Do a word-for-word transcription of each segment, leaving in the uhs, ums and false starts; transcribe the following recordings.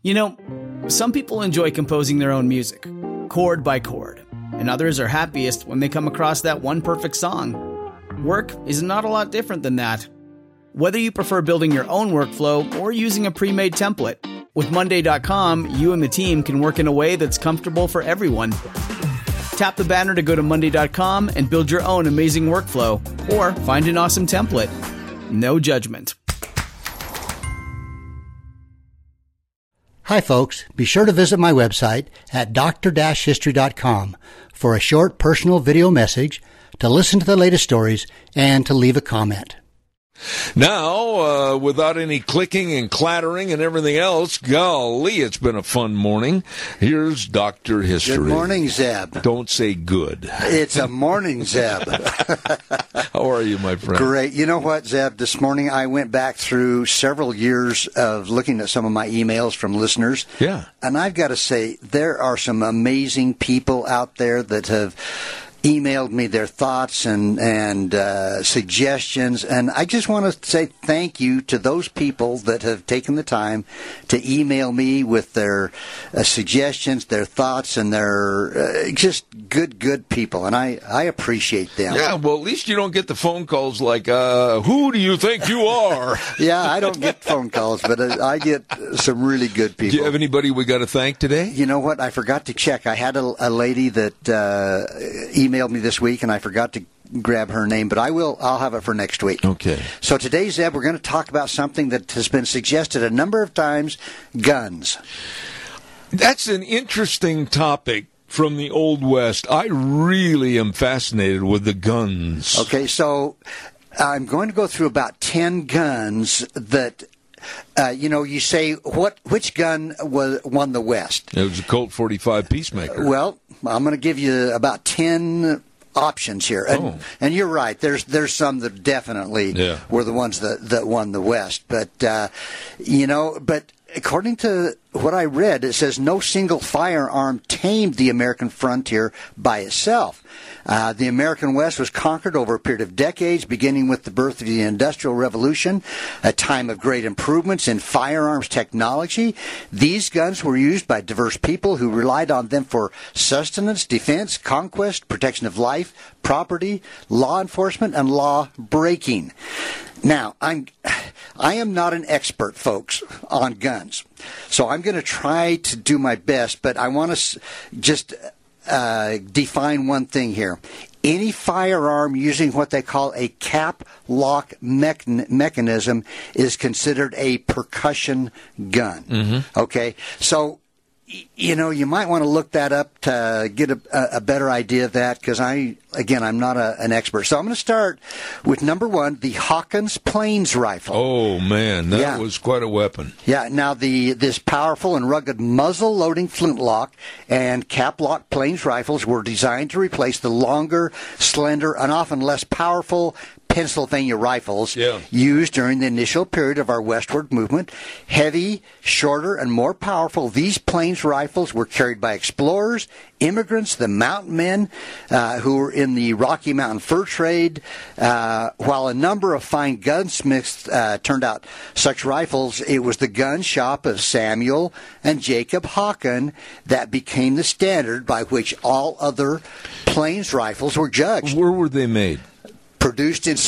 You know, some people enjoy composing their own music, chord by chord, and others are happiest when they come across that one perfect song. Work is not a lot different than that. Whether you prefer building your own workflow or using a pre-made template, with Monday dot com, you and the team can work in a way that's comfortable for everyone. Tap the banner to go to Monday dot com and build your own amazing workflow, or find an awesome template. No judgment. Hi folks, be sure to visit my website at d r dash history dot com for a short personal video message, to listen to the latest stories, and to leave a comment. Now, uh, without any clicking and clattering and everything else, golly, it's been a fun morning. Here's Doctor History. Good morning, Zeb. Don't say good. It's a morning, Zeb. How are you, my friend? Great. You know what, Zeb? This morning I went back through several years of looking at some of my emails from listeners. Yeah. And I've got to say, there are some amazing people out there that have emailed me their thoughts and and uh, suggestions, and I just want to say thank you to those people that have taken the time to email me with their uh, suggestions, their thoughts, and their uh, just good, good people, and I, I appreciate them. Yeah, well, at least you don't get the phone calls like, uh, who do you think you are? Yeah, I don't get phone calls, but I get some really good people. Do you have anybody we got to thank today? You know what? I forgot to check. I had a, a lady that uh, emailed me this week, and I forgot to grab her name, but I will. I'll have it for next week. Okay. So today, Zeb, we're going to talk about something that has been suggested a number of times: guns. That's an interesting topic from the Old West. I really am fascinated with the guns. Okay, so I'm going to go through about ten guns that. Uh, you know, you say, what? Which gun was, won the West? It was a Colt forty-five Peacemaker. Well, I'm going to give you about ten options here. And, oh. and you're right. There's there's some that definitely yeah. were the ones that, that won the West. But, uh, you know, but according to what I read, it says no single firearm tamed the American frontier by itself. Uh, the American West was conquered over a period of decades, beginning with the birth of the Industrial Revolution, a time of great improvements in firearms technology. These guns were used by diverse people who relied on them for sustenance, defense, conquest, protection of life, property, law enforcement, and law breaking. Now, I'm, I am not an expert, folks, on guns, so I'm going to try to do my best, but I want to just uh, define one thing here. Any firearm using what they call a cap lock mechan- mechanism is considered a percussion gun. Mm-hmm. Okay, so you know, you might want to look that up to get a, a better idea of that, because I, again, I'm not a, an expert. So I'm going to start with number one, the Hawkins Plains rifle. Oh man, that yeah. was quite a weapon. Yeah. Now the this powerful and rugged muzzle-loading flintlock and cap-lock Plains rifles were designed to replace the longer, slender, and often less powerful Pennsylvania rifles yeah. used during the initial period of our westward movement. Heavy, shorter, and more powerful, these Plains rifles were carried by explorers, immigrants, the mountain men uh, who were in the Rocky Mountain fur trade, uh, while a number of fine gunsmiths uh, turned out such rifles. It was the gun shop of Samuel and Jacob Hawken that became the standard by which all other Plains rifles were judged. Where were they made? Produced in,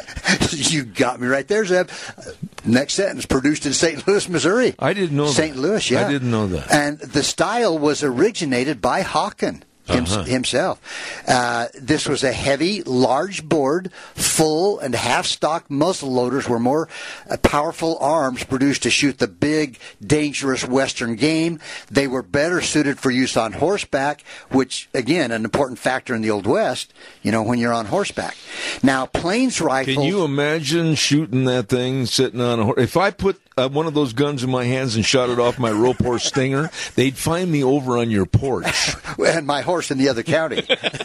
you got me right there, Zeb. Next sentence, produced in Saint Louis, Missouri. I didn't know that. Saint Louis, yeah. I didn't know that. And the style was originated by Hawken him, uh-huh. himself. Uh, this was a heavy, large bored, full and half-stock muzzle loaders were more uh, powerful arms produced to shoot the big, dangerous western game. They were better suited for use on horseback, which, again, an important factor in the Old West, you know, when you're on horseback. Now, Plains rifles... Can you imagine shooting that thing sitting on a horse? If I put uh, one of those guns in my hands and shot it off my rope horse Stinger, they'd find me over on your porch. And my horse in the other county.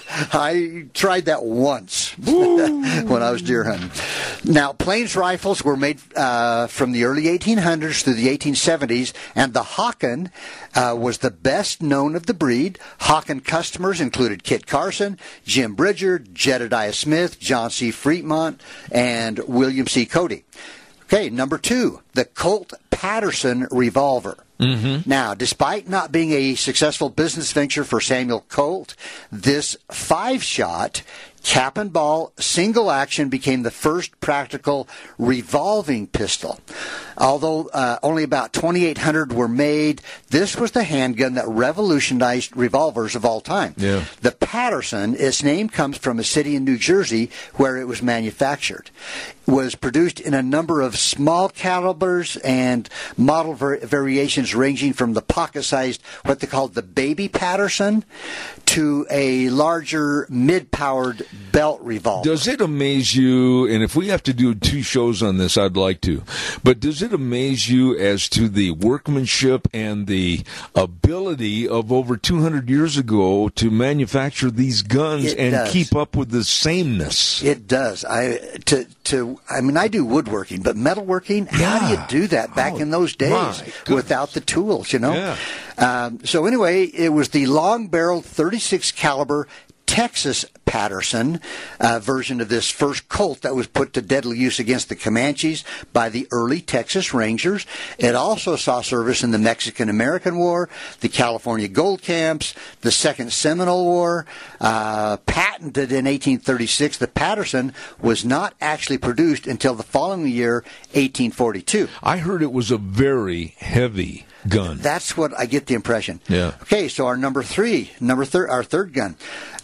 I tried that once when I was deer hunting. Now, Plains rifles were made uh, from the early eighteen hundreds through the eighteen seventies, and the Hawken uh, was the best known of the breed. Hawken customers included Kit Carson, Jim Bridger, Jedediah Smith, John C. Fremont, and William C. Cody. Okay, number two, the Colt Patterson revolver. Mm-hmm. Now, despite not being a successful business venture for Samuel Colt, this five-shot cap and ball single action became the first practical revolving pistol. Although uh, only about twenty-eight hundred were made, this was the handgun that revolutionized revolvers of all time. Yeah. The Patterson, its name comes from a city in New Jersey where it was manufactured. It was produced in a number of small calibers and model var- variations ranging from the pocket-sized, what they called the baby Patterson, to a larger mid-powered belt revolver. Does it amaze you, and if we have to do two shows on this, I'd like to, but does it amaze you as to the workmanship and the ability of over two hundred years ago to manufacture these guns It and does. keep up with the sameness? It does. I to to. I mean, I do woodworking, but metalworking. How do you Yeah. do that back Oh, in those my days goodness. without the tools? You know. Yeah. Um, so anyway, it was the long-barreled thirty-six caliber Texas Patterson uh, version of this first Colt that was put to deadly use against the Comanches by the early Texas Rangers. It also saw service in the Mexican-American War, the California Gold Camps, the Second Seminole War. Uh, patented in eighteen thirty-six, the Patterson was not actually produced until the following year, eighteen forty-two. I heard it was a very heavy gun. That's what I get the impression. Yeah. Okay, so our number three, number thir- our third gun,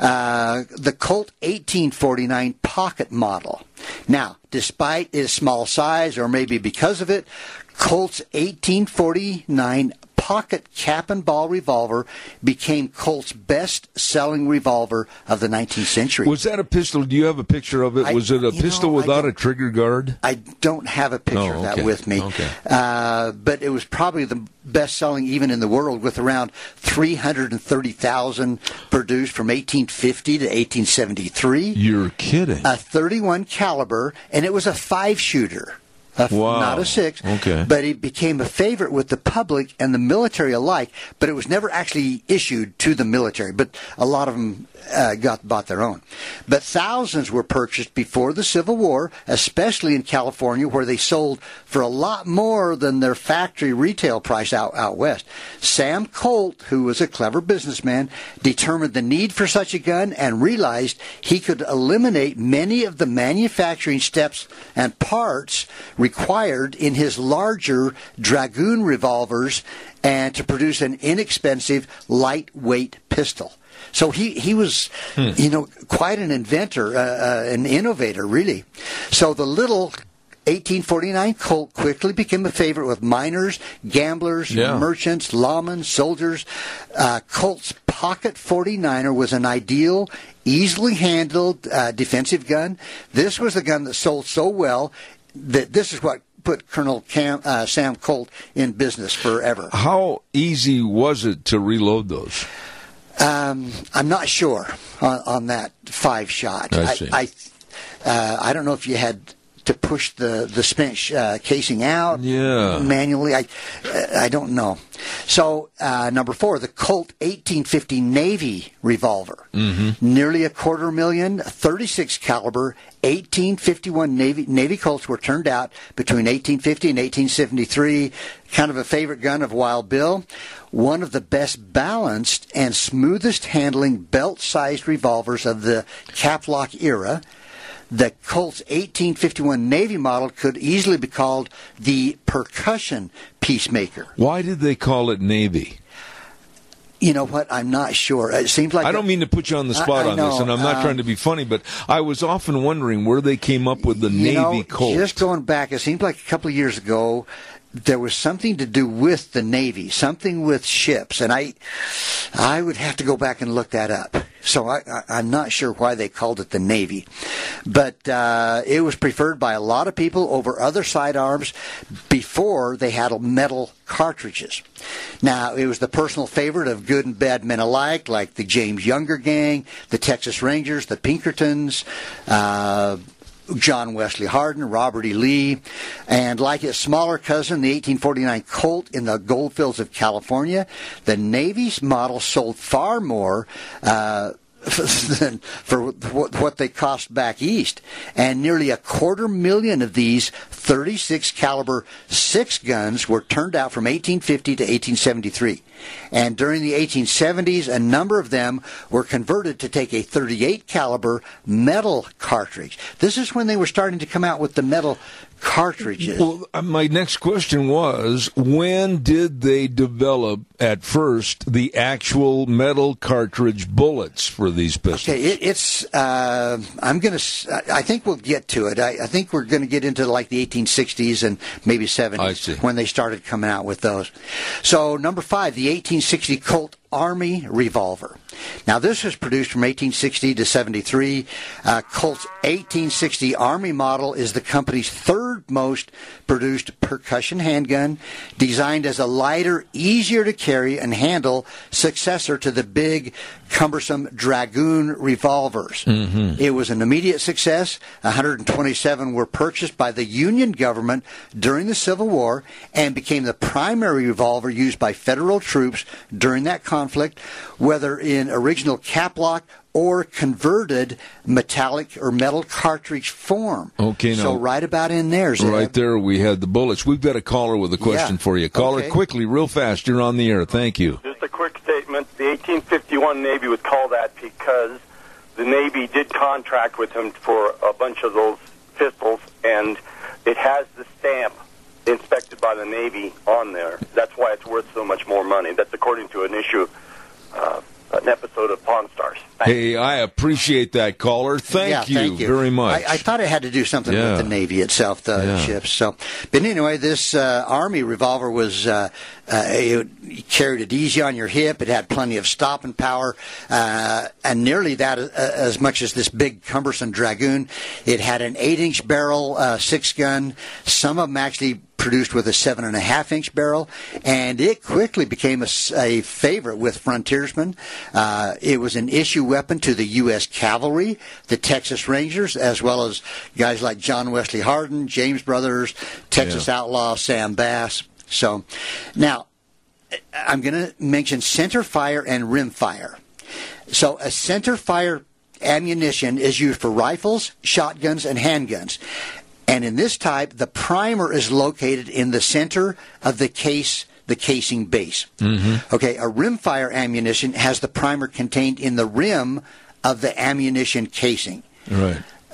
uh, the Colt eighteen forty-nine pocket model. Now, despite its small size, or maybe because of it, Colt's eighteen forty-nine pocket cap and ball revolver became Colt's best-selling revolver of the nineteenth century. Was that a pistol? Do you have a picture of it? I- was it a you pistol know, I without don't- a trigger guard? I don't have a picture Oh, of that okay. with me. Okay. Uh, but it was probably the best-selling even in the world, with around three hundred thirty thousand produced from eighteen fifty to eighteen seventy-three. You're kidding. A thirty-one caliber, and it was a five-shooter. A, Wow. Not a six. Okay. But it became a favorite with the public and the military alike, but it was never actually issued to the military. But a lot of them uh, got bought their own. But thousands were purchased before the Civil War, especially in California, where they sold for a lot more than their factory retail price out, out west. Sam Colt, who was a clever businessman, determined the need for such a gun and realized he could eliminate many of the manufacturing steps and parts required in his larger Dragoon revolvers and to produce an inexpensive, lightweight pistol. So he, he was, hmm. you know, quite an inventor, uh, uh, an innovator, really. So the little eighteen forty-nine Colt quickly became a favorite with miners, gamblers, yeah. merchants, lawmen, soldiers. Uh, Colt's Pocket forty-niner was an ideal, easily handled uh, defensive gun. This was the gun that sold so well that this is what put Colonel Cam, uh, Sam Colt in business forever. How easy was it to reload those? Um, I'm not sure on, on that five shot. I see. I, I, uh, I don't know if you had to push the the spent sh- uh, casing out yeah. manually. I I don't know. So uh, number four, the Colt eighteen fifty Navy revolver, mm-hmm. nearly a quarter million, thirty-six caliber, eighteen fifty-one Navy Navy Colts were turned out between eighteen fifty and eighteen seventy-three. Kind of a favorite gun of Wild Bill. One of the best balanced and smoothest handling belt-sized revolvers of the Caplock era. The Colt's eighteen fifty-one Navy model could easily be called the percussion peacemaker. Why did they call it Navy? You know what? I'm not sure. It seems like I don't mean to put you on the spot I, I on know, this, and I'm not um, trying to be funny, but I was often wondering where they came up with the you Navy know, Colt. Just going back, it seems like a couple of years ago, there was something to do with the Navy, something with ships, and I, I would have to go back and look that up. So I, I, I'm not sure why they called it the Navy, but uh, it was preferred by a lot of people over other sidearms before they had metal cartridges. Now, it was the personal favorite of good and bad men alike, like the James Younger Gang, the Texas Rangers, the Pinkertons, uh, John Wesley Hardin, Robert E. Lee, and like its smaller cousin, the eighteen forty-nine Colt in the goldfields of California, the Navy's model sold far more uh, than for what they cost back east, and nearly a quarter million of these thirty-six caliber six guns were turned out from eighteen fifty to eighteen seventy-three. And during the eighteen seventies, a number of them were converted to take a thirty-eight caliber metal cartridge. This is when they were starting to come out with the metal cartridges. Well, my next question was, when did they develop at first the actual metal cartridge bullets for these pistols? Okay, it, it's, uh, I'm going to, I think we'll get to it. I, I think we're going to get into like the eighteen sixties and maybe seventies I see. when they started coming out with those. So number five, the eighteen sixty Colt Army revolver. Now, this was produced from eighteen sixty to seventy-three. Uh, Colt's eighteen sixty Army model is the company's third most produced percussion handgun, designed as a lighter, easier to carry and handle successor to the big, cumbersome Dragoon revolvers. Mm-hmm. It was an immediate success. one hundred twenty-seven were purchased by the Union government during the Civil War and became the primary revolver used by federal troops during that conflict, whether in original caplock or converted metallic or metal cartridge form. Okay, now, so right about in there, Zeb. Right there we had the bullets. We've got a caller with a question Yeah. for you. Caller, Okay. quickly, real fast. You're on the air. Thank you. Just a quick statement. The eighteen fifty-one Navy was called that because the Navy did contract with him for a bunch of those pistols, and it has the stamp inspected by the Navy on there. That's why it's worth so much more money. That's according to an issue, uh, an episode of Pawn Stars. Thanks. Hey, I appreciate that, caller. Thank, Yeah, you, thank you very much. I, I thought it had to do something Yeah. with the Navy itself, the Yeah. ships. So, but anyway, this uh, Army revolver was uh, uh, it, you carried it easy on your hip. It had plenty of stopping power, uh, and nearly that uh, as much as this big cumbersome Dragoon. It had an eight-inch barrel, uh, six gun. Some of them actually produced with a seven and a half inch barrel, and it quickly became a, a favorite with frontiersmen. Uh, it was an issue weapon to the U S Cavalry, the Texas Rangers, as well as guys like John Wesley Hardin, James Brothers, Texas Yeah. Outlaw, Sam Bass. So, now I'm going to mention center fire and rim fire. So, a center fire ammunition is used for rifles, shotguns, and handguns. And in this type, the primer is located in the center of the case, the casing base. Mm-hmm. Okay, a rimfire ammunition has the primer contained in the rim of the ammunition casing. Right.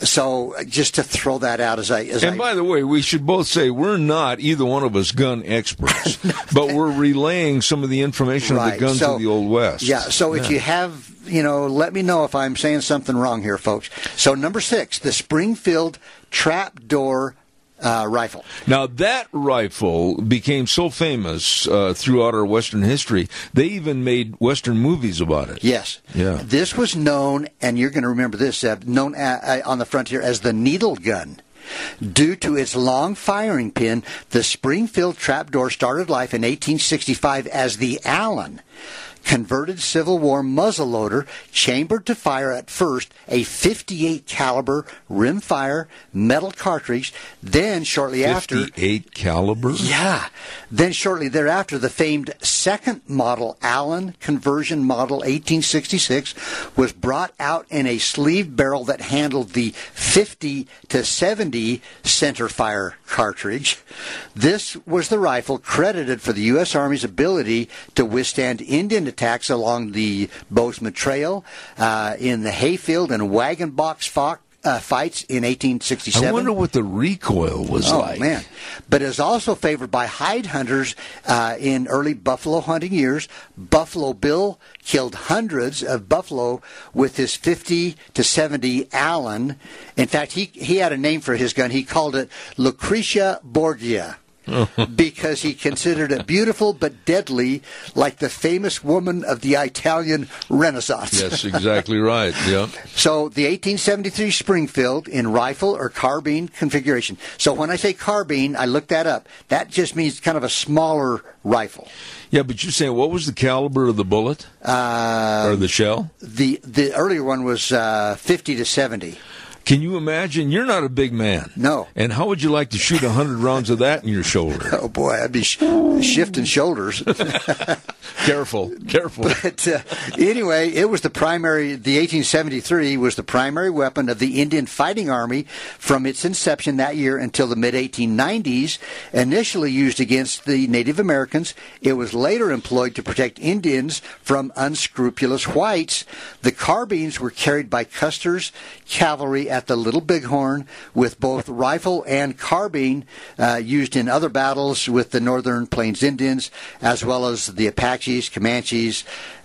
So just to throw that out as I... As And I, by the way, we should both say we're not, either one of us, gun experts, but we're relaying some of the information of the Right. guns So- of the Old West. Yeah, so if you have, you know, let me know if I'm saying something wrong here, folks. So number six, the Springfield trapdoor uh, rifle. Now, that rifle became so famous uh, throughout our Western history, they even made Western movies about it. Yes. Yeah. This was known, and you're going to remember this, uh, known a, uh, on the frontier as the needle gun. Due to its long firing pin, the Springfield trapdoor started life in eighteen sixty-five as the Allen, converted Civil War muzzleloader, chambered to fire at first a fifty-eight caliber rimfire metal cartridge. Then shortly after, fifty-eight caliber? yeah. Then shortly thereafter, the famed second model Allen conversion model eighteen sixty-six was brought out in a sleeve barrel that handled the fifty to seventy center fire cartridge. This was the rifle credited for the U S Army's ability to withstand Indian attacks along the Bozeman Trail, uh, in the hayfield and wagon box fought. Uh, fights in eighteen sixty-seven. I wonder what the recoil was oh, like. man. But is also favored by hide hunters uh, in early buffalo hunting years. Buffalo Bill killed hundreds of buffalo with his fifty to seventy Allen. In fact, he, he had a name for his gun. He called it Lucretia Borgia. Because he considered it beautiful but deadly, like the famous woman of the Italian Renaissance. Yes, exactly right. Yeah. So the eighteen seventy-three Springfield in rifle or carbine configuration. So when I say carbine, I looked that up. That just means kind of a smaller rifle. Yeah, but you're saying what was the caliber of the bullet? Uh, or the shell? the the earlier one was uh, fifty to seventy. Can you imagine? You're not a big man. No. And how would you like to shoot one hundred rounds of that in your shoulder? Oh, boy, I'd be sh- shifting shoulders. Careful, careful. But uh, anyway, it was the primary, the eighteen seventy-three was the primary weapon of the Indian Fighting Army from its inception that year until the mid eighteen nineties. Initially used against the Native Americans, it was later employed to protect Indians from unscrupulous whites. The carbines were carried by Custer's cavalry at the Little Bighorn, with both rifle and carbine uh, used in other battles with the Northern Plains Indians, as well as the Apaches, Comanches.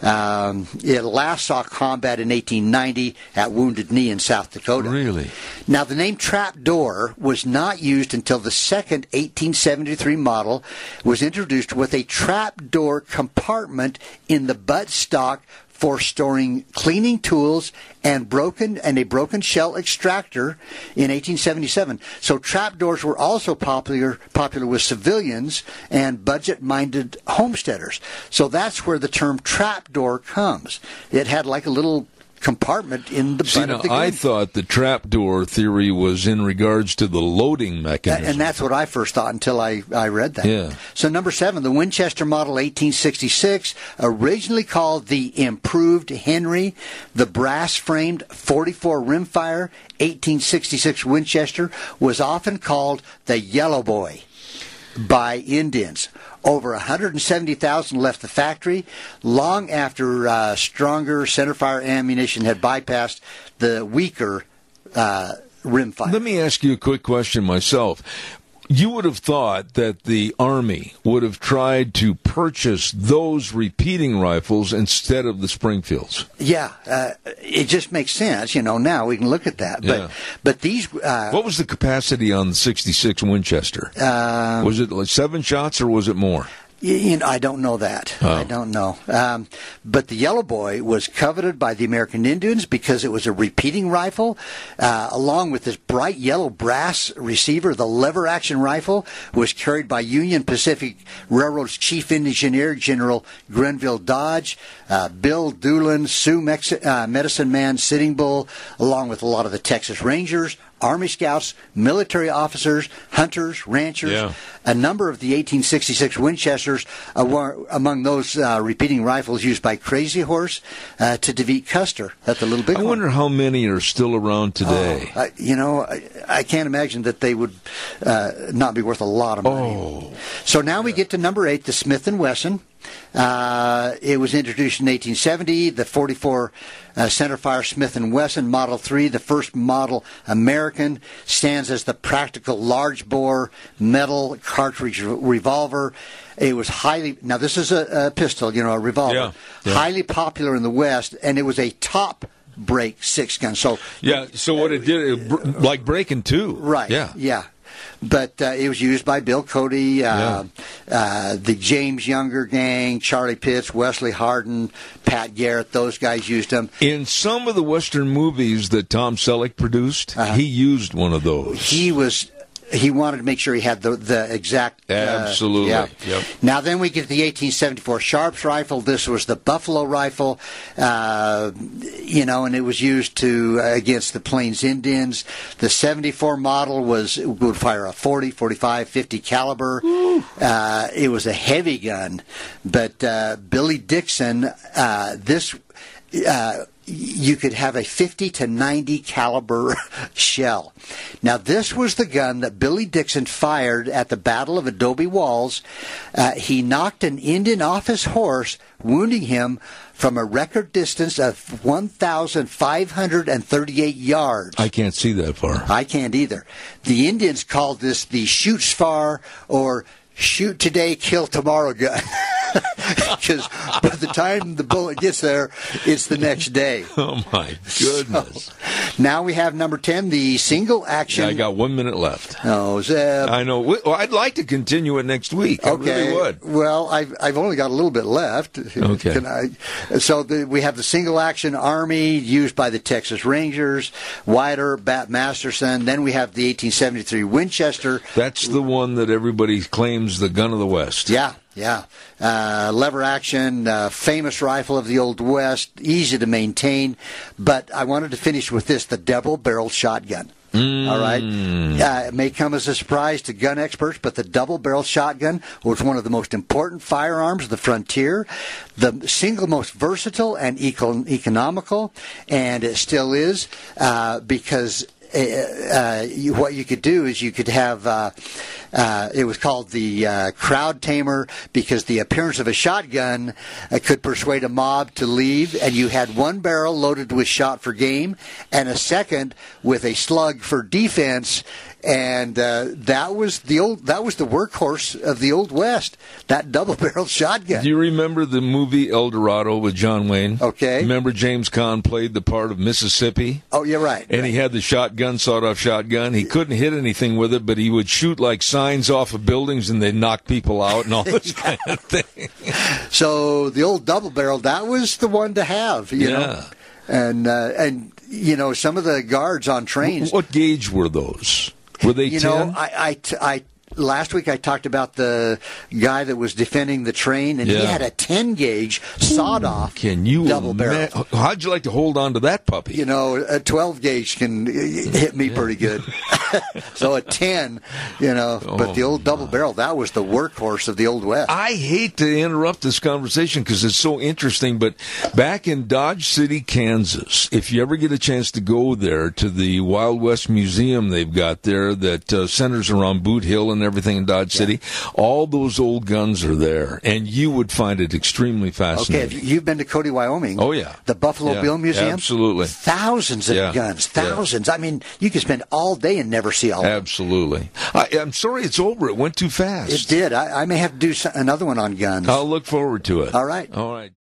Um, it last saw combat in eighteen ninety at Wounded Knee in South Dakota. Really? Now, the name trapdoor was not used until the second eighteen seventy-three model was introduced with a trapdoor compartment in the buttstock for storing cleaning tools and broken and a broken shell extractor in eighteen seventy-seven. So trapdoors were also popular popular with civilians and budget-minded homesteaders. So that's where the term trapdoor comes. It had like a little compartment in the See, butt now, of the gun. I thought the trapdoor theory was in regards to the loading mechanism. And that's what I first thought until I, I read that. Yeah. So number seven, the Winchester Model eighteen sixty-six, originally called the Improved Henry, the brass-framed forty-four rimfire eighteen sixty-six Winchester was often called the Yellow Boy by Indians. Over one hundred seventy thousand left the factory long after uh, stronger centerfire ammunition had bypassed the weaker uh, rimfire. Let me ask you a quick question myself. You would have thought that the Army would have tried to purchase those repeating rifles instead of the Springfields. Yeah, uh, it just makes sense. You know, now we can look at that. But Yeah. but these... Uh, What was the capacity on the sixty-six Winchester? Uh, was it like seven shots or was it more? You, you know, I don't know that. Oh. I don't know. Um, but the Yellow Boy was coveted by the American Indians because it was a repeating rifle, uh, along with this bright yellow brass receiver. The lever-action rifle was carried by Union Pacific Railroad's chief engineer, General Grenville Dodge, uh, Bill Doolin, Sioux Mex- uh, Medicine Man, Sitting Bull, along with a lot of the Texas Rangers, Army Scouts, military officers, hunters, ranchers. Yeah. A number of the eighteen sixty-six Winchesters uh, were among those uh, repeating rifles used by Crazy Horse uh, to defeat Custer at the Little Bighorn. I wonder how many are still around today. Oh, I, you know, I, I can't imagine that they would uh, not be worth a lot of money. Oh. So now we get to number eight, the Smith and Wesson. Uh, it was introduced in eighteen seventy. The forty-four uh, centerfire Smith and Wesson Model three, the first model American, stands as the practical large-bore metal cartridge revolver. It was highly, now this is a, a pistol, you know, a revolver, Yeah, yeah. highly popular in the West, and it was a top break six gun. So Yeah, so what it did, it, br- like breaking two. right, Yeah. yeah. But uh, it was used by Bill Cody, uh, uh, the James Younger Gang, Charlie Pitts, Wesley Hardin, Pat Garrett. Those guys used them. In some of the Western movies that Tom Selleck produced, Uh-huh. he used one of those. He was. He wanted to make sure he had the the exact. Uh, Absolutely. yeah. Yep. Now then we get the eighteen seventy-four Sharps rifle. This was the Buffalo rifle, uh, you know, and it was used to uh, against the Plains Indians. The seventy-four model was would fire a forty, forty-five, fifty caliber. Uh, it was a heavy gun, but uh, Billy Dixon, uh, this. Uh, you could have a fifty to ninety caliber shell. Now, this was the gun that Billy Dixon fired at the Battle of Adobe Walls. Uh, he knocked an Indian off his horse, wounding him from a record distance of one thousand five hundred thirty-eight yards. I can't see that far. I can't either. The Indians called this the shoot far or shoot today, kill tomorrow gun. Because by the time the bullet gets there, it's the next day. Oh, my goodness. So, now we have number ten, the single action. I got one minute left. Oh, Zeb. I know. Well, I'd like to continue it next week. I Okay. really would. Well, I've I've only got a little bit left. Okay. Can I? So the, we have the single action Army used by the Texas Rangers, Wider, Bat Masterson. Then we have the eighteen seventy-three Winchester. That's the one that everybody claims the gun of the West. Yeah, yeah. Uh, lever action, uh, famous rifle of the Old West, easy to maintain. But I wanted to finish with this, the double-barreled shotgun. Mm. All right. Uh, it may come as a surprise to gun experts, but the double-barrel shotgun was one of the most important firearms of the frontier, the single most versatile and eco- economical, and it still is uh, because Uh, you, what you could do is you could have, uh, uh, it was called the uh, crowd tamer because the appearance of a shotgun uh, could persuade a mob to leave, and you had one barrel loaded with shot for game and a second with a slug for defense. And uh, that was the old that was the workhorse of the Old West, that double-barreled shotgun. Do you remember the movie El Dorado with John Wayne? Okay. Remember James Caan played the part of Mississippi? Oh, you're right. And right. he had the shotgun, sawed-off shotgun. He couldn't hit anything with it, but he would shoot like signs off of buildings, and they'd knock people out and all this kind of thing. So the old double-barrel, that was the one to have, you Yeah. know. And uh, and you know, some of the guards on trains. What gauge were those? Were they You ten? know, I, I, I, last week I talked about the guy that was defending the train, and he Yeah. had a ten gauge sawed off Can you double barrel. ima- How'd you like to hold on to that puppy? You know, a twelve gauge can hit me pretty good. So a ten, you know, Oh, but the old double barrel, that was the workhorse of the Old West. I hate to interrupt this conversation because it's so interesting, but back in Dodge City, Kansas, if you ever get a chance to go there to the Wild West Museum they've got there that uh, centers around Boot Hill and everything in Dodge City, all those old guns are there, and you would find it extremely Okay, fascinating. if you've been to Cody, Wyoming. Oh, yeah. The Buffalo Yeah, Bill Museum. absolutely. Thousands of Yeah, guns, yeah. thousands. I mean, you could spend all day and never see all of them. Absolutely. I, I'm sorry it's over. It went too fast. It did. I, I may have to do so- another one on guns. I'll look forward to it. All right. All right.